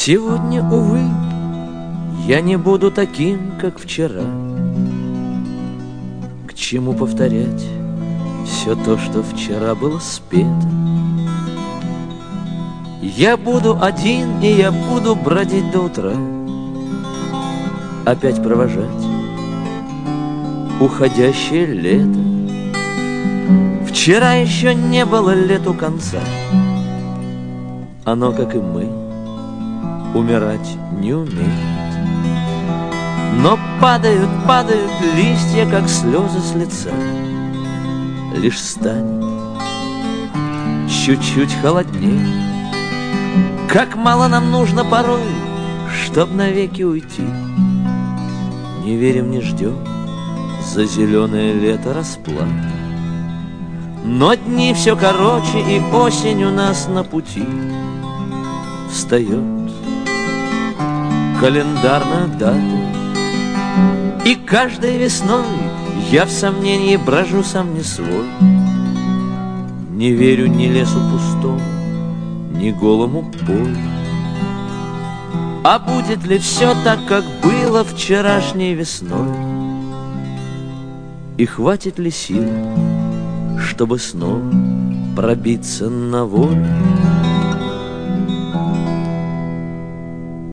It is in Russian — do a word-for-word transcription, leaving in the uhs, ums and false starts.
Сегодня, увы, я не буду таким, как вчера. К чему повторять все то, что вчера было спето? Я буду один, и я буду бродить до утра, опять провожать уходящее лето. Вчера еще не было лету конца. Оно, как и мы, умирать не умеет. Но падают, падают листья, как слезы с лица. Лишь станет чуть-чуть холоднее. Как мало нам нужно порой, чтоб навеки уйти. Не верим, не ждем за зеленое лето расплаты. Но дни все короче, и осень у нас на пути. Встает календарная дата, и каждой весной я в сомнении брожу сам не свой. Не верю ни лесу пустому, ни голому полю. А будет ли все так, как было вчерашней весной? И хватит ли сил, чтобы снова пробиться на волю?